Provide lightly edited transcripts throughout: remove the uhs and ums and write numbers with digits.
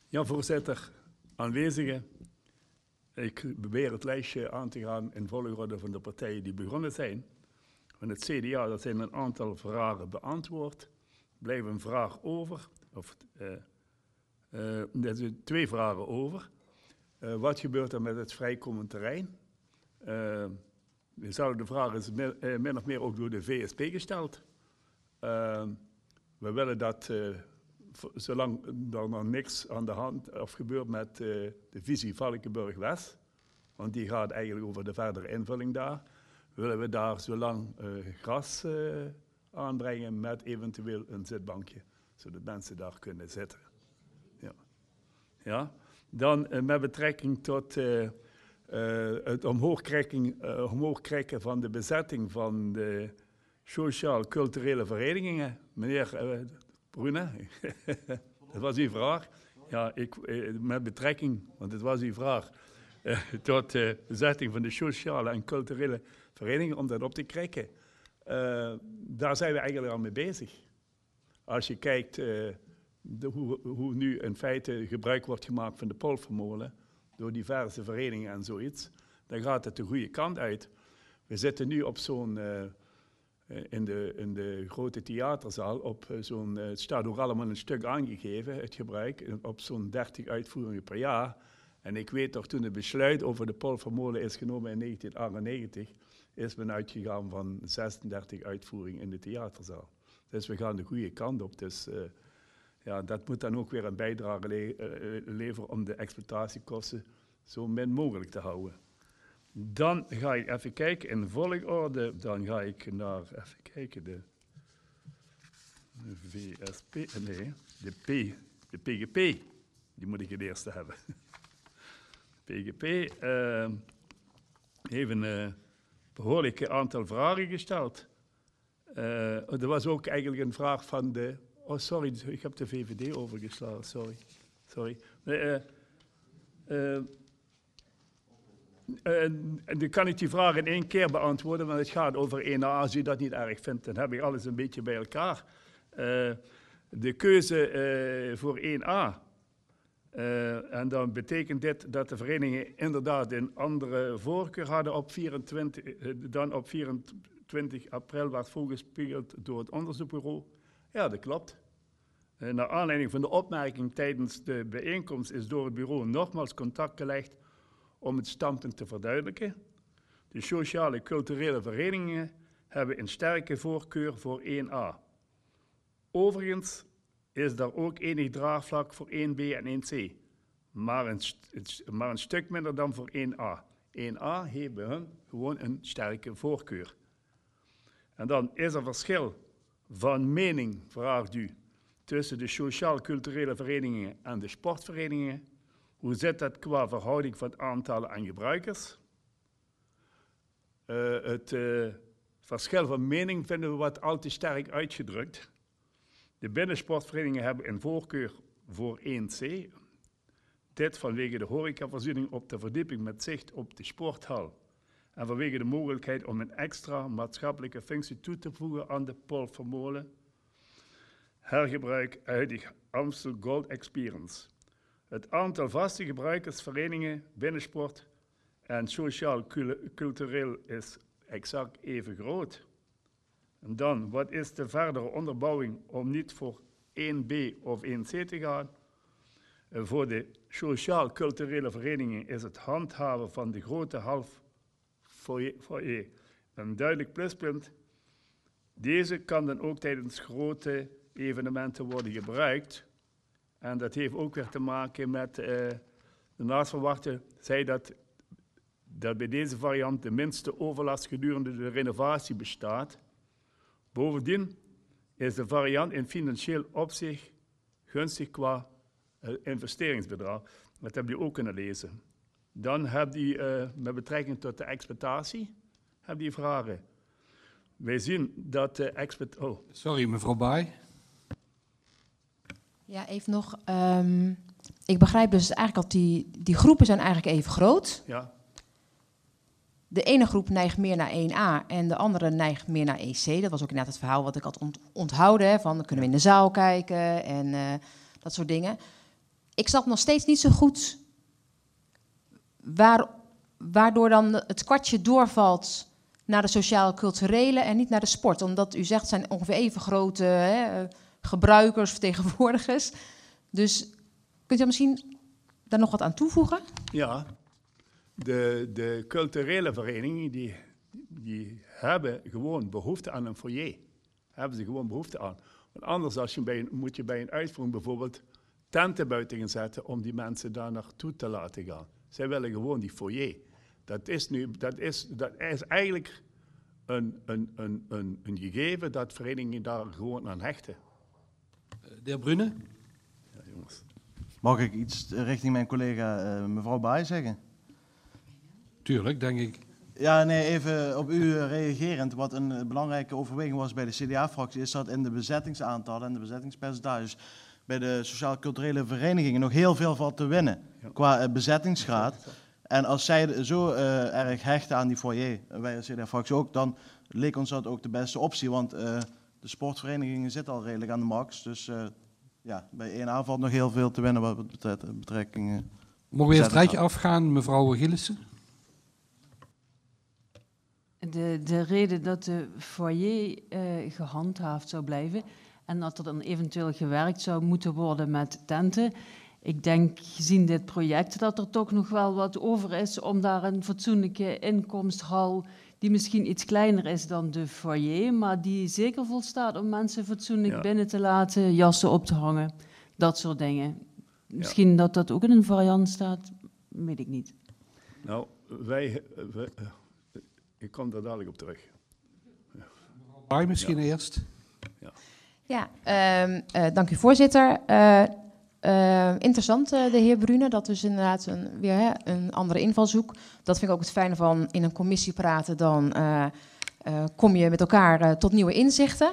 Ja, voorzitter, aanwezigen. Ik probeer het lijstje aan te gaan in volgorde van de partijen die begonnen zijn. Van het CDA, dat zijn een aantal vragen beantwoord. Blijft een vraag over, er zijn 2 vragen over. Wat gebeurt er met het vrijkomend terrein? Dezelfde vraag is min of meer ook door de VSP gesteld. We willen dat, zolang er nog niks aan de hand of gebeurt met de visie Valkenburg-West, want die gaat eigenlijk over de verdere invulling daar, willen we daar zolang gras aanbrengen met eventueel een zitbankje, zodat mensen daar kunnen zitten. Ja. Dan met betrekking tot het omhoog krijgen van de bezetting van de sociaal-culturele verenigingen. Meneer Brune, dat was uw vraag. Ja, met betrekking, want het was uw vraag, tot de bezetting van de sociale en culturele verenigingen om dat op te krijgen. Daar zijn we eigenlijk al mee bezig. Als je kijkt hoe nu in feite gebruik wordt gemaakt van de Polvermolen door diverse verenigingen en zoiets, dan gaat het de goede kant uit. We zitten nu op zo'n, in de grote theaterzaal, het staat ook allemaal een stuk aangegeven, het gebruik, op zo'n 30 uitvoeringen per jaar. En ik weet toch, toen het besluit over de Polvermolen is genomen in 1998, is men uitgegaan van 36 uitvoeringen in de theaterzaal. Dus we gaan de goede kant op. Dus ja, dat moet dan ook weer een bijdrage leveren om de exploitatiekosten zo min mogelijk te houden. Dan ga ik even kijken in volgorde. Dan ga ik naar, even kijken, de VSP, nee, de PGP. Die moet ik het eerste hebben. PGP heeft een behoorlijk aantal vragen gesteld. Er was ook eigenlijk een vraag van de... Oh, sorry, ik heb de VVD overgeslagen, sorry. Dan kan ik die vraag in 1 keer beantwoorden, want het gaat over 1A. Als u dat niet erg vindt, dan heb ik alles een beetje bij elkaar. De keuze voor 1A. En dan betekent dit dat de verenigingen inderdaad een andere voorkeur hadden op 24 april werd voorgespiegeld door het onderzoekbureau. Ja, dat klopt. Naar aanleiding van de opmerking tijdens de bijeenkomst is door het bureau nogmaals contact gelegd om het standpunt te verduidelijken. De sociale culturele verenigingen hebben een sterke voorkeur voor 1A. Overigens is daar ook enig draagvlak voor 1B en 1C, maar een stuk minder dan voor 1A. 1A heeft bij hun gewoon een sterke voorkeur. En dan is er verschil van mening, vraagt u, tussen de sociaal-culturele verenigingen en de sportverenigingen. Hoe zit dat qua verhouding van aantallen aan gebruikers? Het verschil van mening vinden we wat al te sterk uitgedrukt. De binnensportverenigingen hebben een voorkeur voor 1C. Dit vanwege de horecavoorziening op de verdieping met zicht op de sporthal. En vanwege de mogelijkheid om een extra maatschappelijke functie toe te voegen aan de Polvermolen. Hergebruik uit de Amstel Gold Experience. Het aantal vaste gebruikersverenigingen, binnensport en sociaal-cultureel is exact even groot. En dan, wat is de verdere onderbouwing om niet voor 1B of 1C te gaan? Voor de sociaal-culturele verenigingen is het handhaven van de grote half foyer een duidelijk pluspunt. Deze kan dan ook tijdens grote evenementen worden gebruikt. En dat heeft ook weer te maken met de naarsverwachte zei dat bij deze variant de minste overlast gedurende de renovatie bestaat. Bovendien is de variant in financieel opzicht gunstig qua investeringsbedrag. Dat heb je ook kunnen lezen. Dan heb je met betrekking tot de exploitatie heb je vragen. Wij zien dat de exploitatie... Oh. Sorry, mevrouw Baai. Ja, even nog. Ik begrijp dus eigenlijk dat die groepen zijn eigenlijk even groot. Ja. De ene groep neigt meer naar 1A en de andere neigt meer naar EC. Dat was ook inderdaad het verhaal wat ik had onthouden. Van, dan kunnen we in de zaal kijken en dat soort dingen. ik snap nog steeds niet zo goed waardoor dan het kwartje doorvalt naar de sociaal-culturele en niet naar de sport. Omdat u zegt, het zijn ongeveer even grote gebruikers, vertegenwoordigers. Dus kunt u misschien daar nog wat aan toevoegen? Ja, de culturele verenigingen die hebben gewoon behoefte aan een foyer. Hebben ze gewoon behoefte aan. Want anders moet je bij een uitvoering bijvoorbeeld tenten buiten gaan zetten om die mensen daar naartoe te laten gaan. Zij willen gewoon die foyer. Dat is eigenlijk een gegeven dat verenigingen daar gewoon aan hechten. De heer Brune? Ja, jongens. Mag ik iets richting mijn collega mevrouw Baai zeggen? Tuurlijk, denk ik. Ja, nee, even op u reagerend. Wat een belangrijke overweging was bij de CDA-fractie... is dat in de bezettingsaantallen en de bezettingspercentages... bij de sociaal-culturele verenigingen nog heel veel valt te winnen. Ja. Qua bezettingsgraad. En als zij zo erg hechten aan die foyer, wij als CDA-fractie ook... dan leek ons dat ook de beste optie. Want de sportverenigingen zitten al redelijk aan de max. Dus ja, bij 1A valt nog heel veel te winnen wat betreft betrekkingen. Mogen we eerst het rijtje afgaan, mevrouw Gillissen? De reden dat de foyer gehandhaafd zou blijven en dat er dan eventueel gewerkt zou moeten worden met tenten. Ik denk, gezien dit project, dat er toch nog wel wat over is om daar een fatsoenlijke inkomsthal, die misschien iets kleiner is dan de foyer, maar die zeker volstaat om mensen fatsoenlijk binnen te laten, jassen op te hangen, dat soort dingen. Misschien dat dat ook in een variant staat, weet ik niet. Nou, ik kom daar dadelijk op terug. Baai misschien eerst. Dank u, voorzitter. Interessant, de heer Brune. Dat is inderdaad weer een andere invalshoek. Dat vind ik ook het fijne van in een commissie praten. Dan kom je met elkaar tot nieuwe inzichten.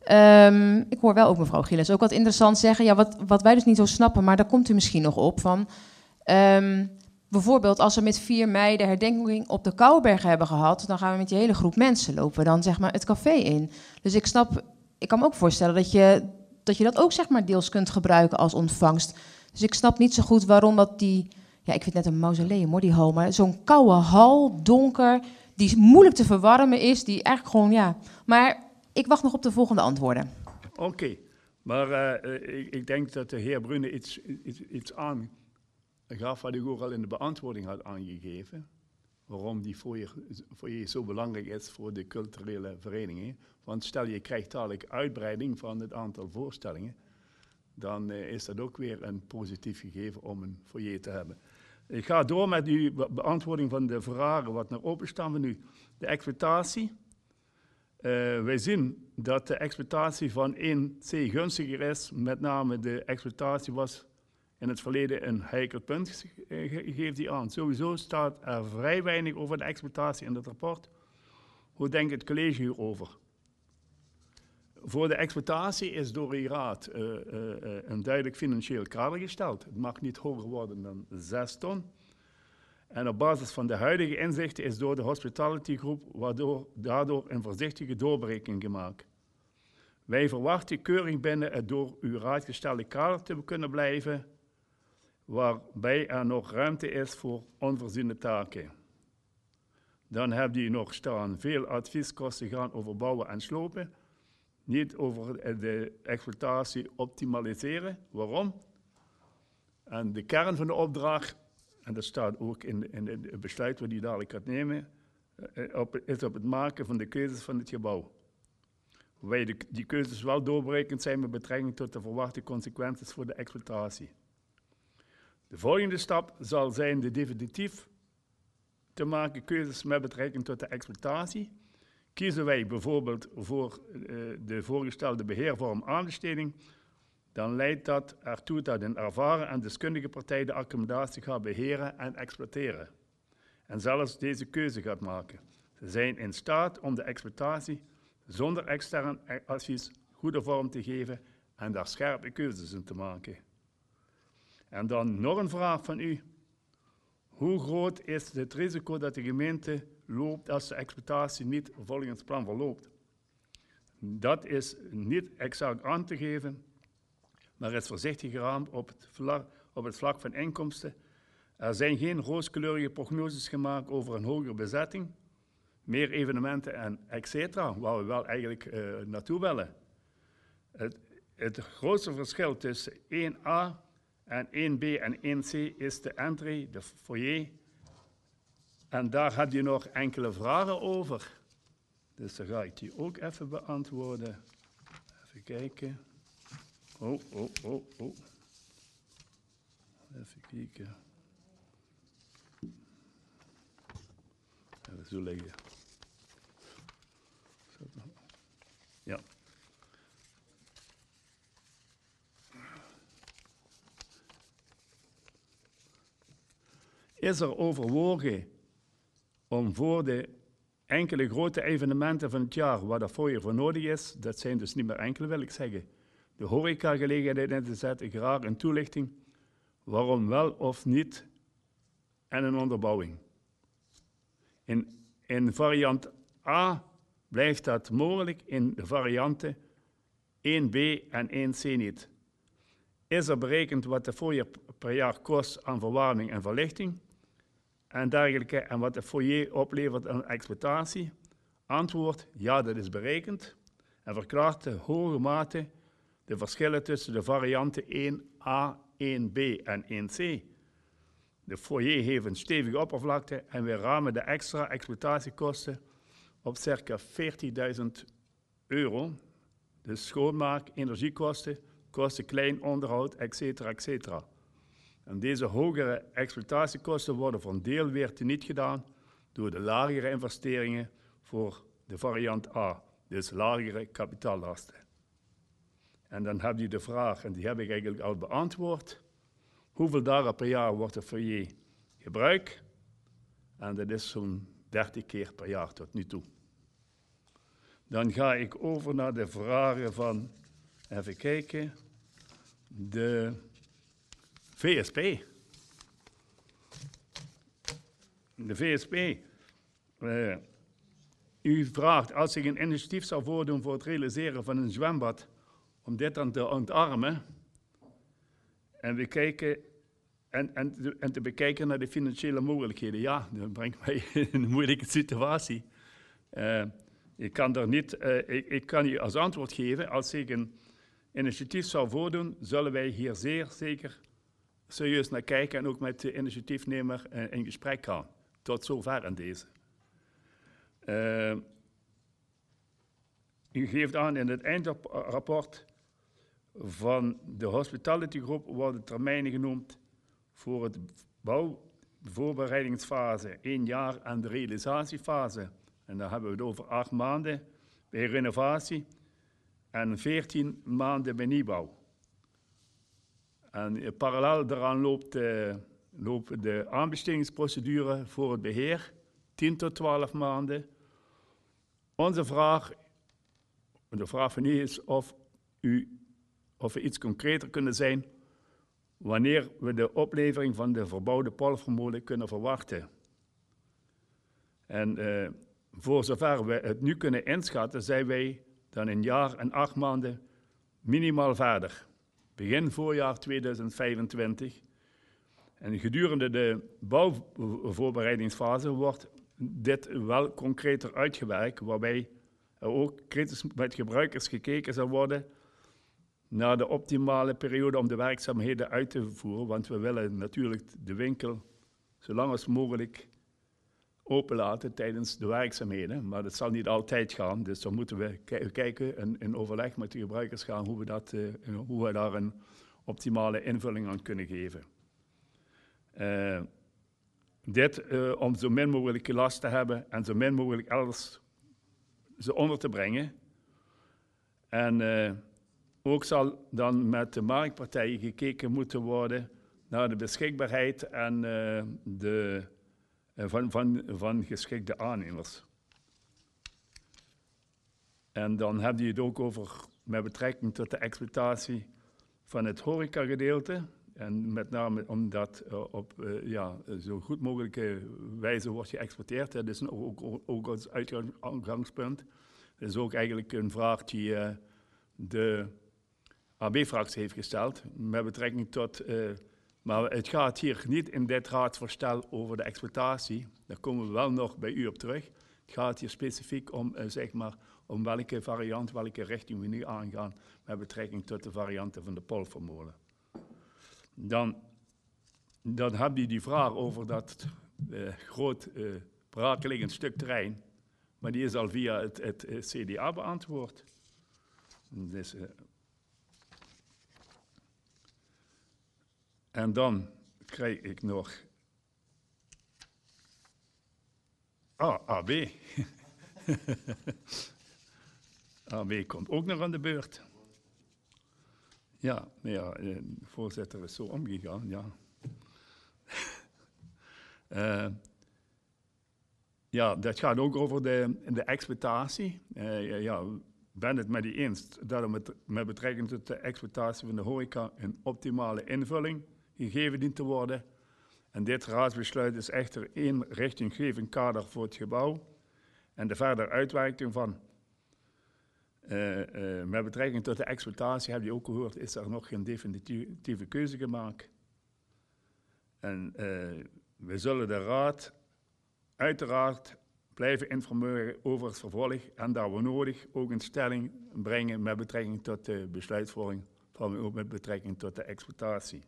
Ik hoor wel ook mevrouw Gillis ook wat interessant zeggen. Ja, wat wij dus niet zo snappen, maar daar komt u misschien nog op van... bijvoorbeeld als we met 4 mei de herdenking op de Kouwberg hebben gehad... dan gaan we met die hele groep mensen lopen dan zeg maar het café in. Dus ik kan me ook voorstellen dat je dat ook zeg maar deels kunt gebruiken als ontvangst. Dus ik snap niet zo goed waarom dat die... Ja, ik vind het net een mausoleum hoor, die hal. Maar zo'n koude hal, donker, die moeilijk te verwarmen is. Die eigenlijk gewoon, ja... Maar ik wacht nog op de volgende antwoorden. Oké, maar ik denk dat de heer Brune iets aangaf wat ik ook al in de beantwoording had aangegeven. Waarom die foyer zo belangrijk is voor de culturele verenigingen. Want stel je krijgt dadelijk uitbreiding van het aantal voorstellingen, dan is dat ook weer een positief gegeven om een foyer te hebben. Ik ga door met uw beantwoording van de vragen wat naar open staan we nu. De exploitatie. Wij zien dat de exploitatie van 1C gunstiger is. Met name de exploitatie was in het verleden een heikel punt, geeft die aan. Sowieso staat er vrij weinig over de exploitatie in het rapport. Hoe denkt het college hierover? Voor de exploitatie is door de raad een duidelijk financieel kader gesteld. Het mag niet hoger worden dan 6 ton. En op basis van de huidige inzichten is door de Hospitality Groep daardoor een voorzichtige doorbreking gemaakt. Wij verwachten keuring binnen het door uw raad gestelde kader te kunnen blijven, waarbij er nog ruimte is voor onvoorziene taken. Dan hebt u nog staan, veel advieskosten gaan over bouwen en slopen, niet over de exploitatie optimaliseren. Waarom? En de kern van de opdracht, en dat staat ook in het besluit wat u dadelijk gaat nemen, is op het maken van de keuzes van het gebouw. Waarbij die keuzes wel doorbrekend zijn met betrekking tot de verwachte consequenties voor de exploitatie. De volgende stap zal zijn de definitief te maken keuzes met betrekking tot de exploitatie. Kiezen wij bijvoorbeeld voor de voorgestelde beheervorm aanbesteding, dan leidt dat ertoe dat een ervaren en deskundige partij de accommodatie gaat beheren en exploiteren. En zelfs deze keuze gaat maken. Ze zijn in staat om de exploitatie zonder extern advies goede vorm te geven en daar scherpe keuzes in te maken. En dan nog een vraag van u. Hoe groot is het risico dat de gemeente loopt als de exploitatie niet volgens plan verloopt? Dat is niet exact aan te geven, maar is voorzichtig geraamd op op het vlak van inkomsten. Er zijn geen rooskleurige prognoses gemaakt over een hogere bezetting, meer evenementen en et cetera, waar we wel eigenlijk naartoe willen. Het grootste verschil tussen 1A en 1B en 1C is de entry, de foyer. En daar had je nog enkele vragen over. Dus dan ga ik die ook even beantwoorden. Even kijken. Oh. Even kijken. Even zo liggen. Ja. Is er overwogen om voor de enkele grote evenementen van het jaar, waar dat foyer voor nodig is, dat zijn dus niet meer enkele, wil ik zeggen, de horecagelegenheid in te zetten, graag een toelichting, waarom wel of niet, en een onderbouwing. In variant A blijft dat mogelijk, in de varianten 1B en 1C niet. Is er berekend wat de foyer per jaar kost aan verwarming en verlichting en dergelijke, en wat de foyer oplevert aan exploitatie? Antwoord, ja, dat is berekend en verklaart de hoge mate de verschillen tussen de varianten 1A, 1B en 1C. De foyer heeft een stevige oppervlakte en we ramen de extra exploitatiekosten op circa €40.000. Dus schoonmaak, energiekosten, kosten klein onderhoud, etc. etc. En deze hogere exploitatiekosten worden voor een deel weer teniet gedaan door de lagere investeringen voor de variant A, dus lagere kapitaallasten. En dan heb je de vraag, en die heb ik eigenlijk al beantwoord, hoeveel dagen per jaar wordt de foyer gebruikt? En dat is zo'n 30 keer per jaar tot nu toe. Dan ga ik over naar de vragen van, even kijken, de VSP. De VSP. U vraagt, als ik een initiatief zou voordoen voor het realiseren van een zwembad, om dit dan te ontarmen, en we kijken en te bekijken naar de financiële mogelijkheden. Ja, dat brengt mij in een moeilijke situatie. Ik kan je als antwoord geven, als ik een initiatief zou voordoen, zullen wij hier zeer zeker serieus naar kijken en ook met de initiatiefnemer in gesprek gaan. Tot zover aan deze. U geeft aan in het eindrapport van de Hospitality Group worden termijnen genoemd voor het bouwvoorbereidingsfase 1 jaar en de realisatiefase. En dan hebben we het over 8 maanden bij renovatie en 14 maanden bij nieuwbouw. En parallel daaraan lopen de aanbestedingsprocedure voor het beheer, 10 tot 12 maanden. Onze vraag, de vraag van u is of we iets concreter kunnen zijn wanneer we de oplevering van de verbouwde polvermolen kunnen verwachten. En voor zover we het nu kunnen inschatten, zijn wij dan een jaar en 8 maanden minimaal verder. Begin voorjaar 2025. En gedurende de bouwvoorbereidingsfase wordt dit wel concreter uitgewerkt, waarbij er ook kritisch met gebruikers gekeken zal worden naar de optimale periode om de werkzaamheden uit te voeren, want we willen natuurlijk de winkel zo lang als mogelijk openlaten tijdens de werkzaamheden, maar dat zal niet altijd gaan, dus dan moeten we kijken en in overleg met de gebruikers gaan hoe we daar een optimale invulling aan kunnen geven. Dit om zo min mogelijk last te hebben en zo min mogelijk elders ze onder te brengen. En ook zal dan met de marktpartijen gekeken moeten worden naar de beschikbaarheid en van geschikte aannemers. En dan heb je het ook over met betrekking tot de exploitatie van het horecagedeelte. En met name omdat op zo goed mogelijke wijze wordt geëxporteerd. Dat is ook als uitgangspunt. Dat is ook eigenlijk een vraag die de AB-fractie heeft gesteld. Met betrekking tot Maar het gaat hier niet in dit raadsvoorstel over de exploitatie. Daar komen we wel nog bij u op terug. Het gaat hier specifiek om, zeg maar, om welke variant, welke richting we nu aangaan met betrekking tot de varianten van de Polvermolen. Dan heb je die vraag over dat groot braakliggend stuk terrein, maar die is al via het CDA beantwoord. Dus, en dan krijg ik nog AB. AB komt ook nog aan de beurt. Ja, maar ja, de voorzitter is zo omgegaan, ja. Ja, dat gaat ook over de exploitatie. Ja, ik ben het met u eens dat er met betrekking tot de exploitatie van de horeca een optimale invulling gegeven dient te worden. En dit raadsbesluit is echter één richtinggevend kader voor het gebouw en de verdere uitwerking van. Met betrekking tot de exploitatie, heb je ook gehoord, is er nog geen definitieve keuze gemaakt. En we zullen de raad uiteraard blijven informeren over het vervolg en daar we nodig ook een stelling brengen met betrekking tot de besluitvorming, ook met betrekking tot de exploitatie.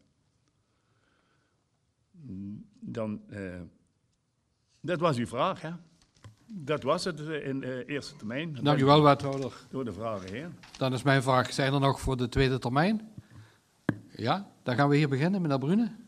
Dan, dat was uw vraag, hè? Dat was het in eerste termijn. Dank u wel, wethouder. Door de vragen heen. Dan is mijn vraag, zijn er nog voor de tweede termijn? Ja, dan gaan we hier beginnen, meneer Brune.